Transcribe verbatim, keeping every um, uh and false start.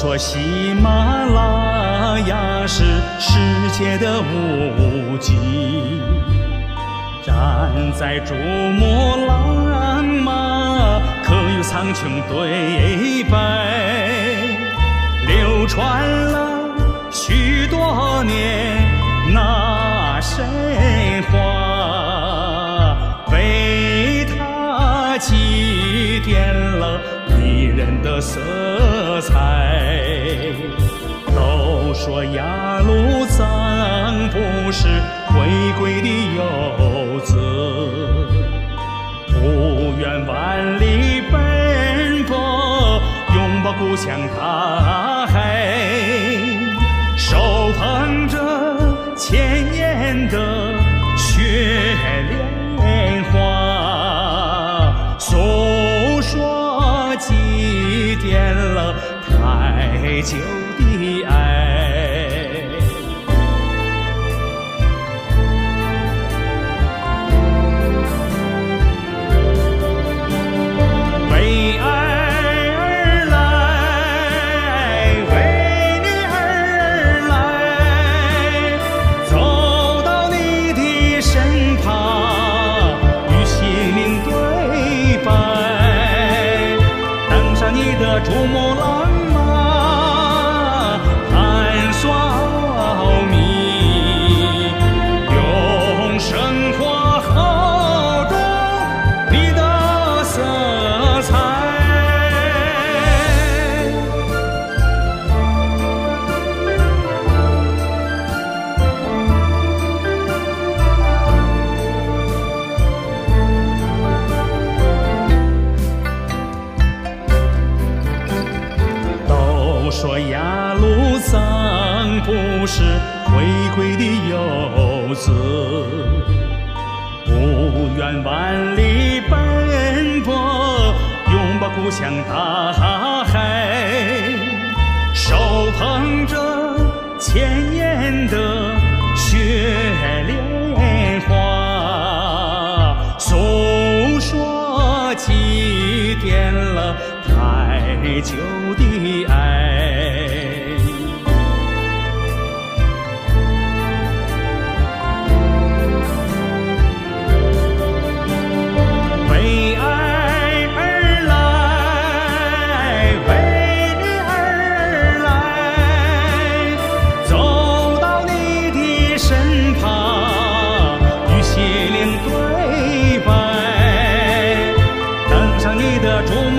说喜马拉雅是世界的无极，站在珠穆朗玛，可与苍穹对白，流传了许多年那神话，被它祭奠了迷人的色彩。都说雅鲁藏布是回归的游子，不远万里奔波，拥抱故乡大海，手捧着千年的雪莲花，诉说祭奠了太久的爱。为爱而来，为你而来，走到你的身旁，与心灵对白，登上你的珠穆朗玛，探索奥秘，用生活厚重你的色彩。都说雅鲁藏布是回归的游子，不远万里奔波，拥抱故乡大海，手捧着千年的雪莲花，诉说祭奠了太久的爱。为爱而来，为你而来，走到你的身旁，与心灵对白，登上你的珠